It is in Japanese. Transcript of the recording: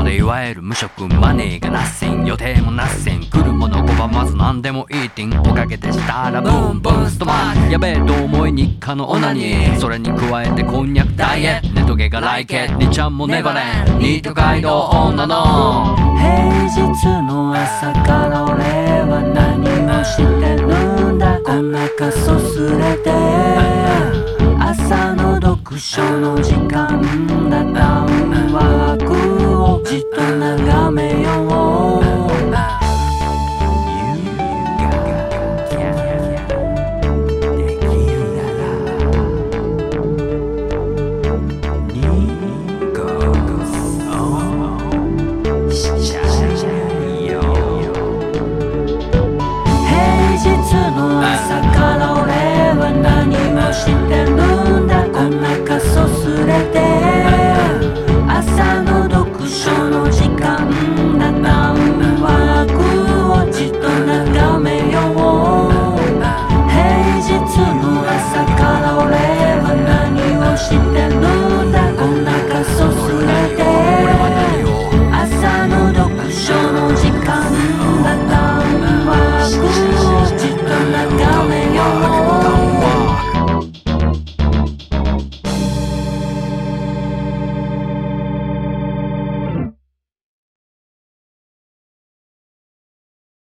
でいわゆる無職、マネーがナッセン、予定もナッセン、来るもの拒まず何でもイーティン、おかげでしたらブーンブーンストマン、やべえと思い日課のオナニー、それに加えてこんにゃくダイエット、ネトゲが来ケ2ちゃんもネバレン、ニート街道女の平日の朝から俺は何をしてるんだ、お腹そすれて朝の読書の時間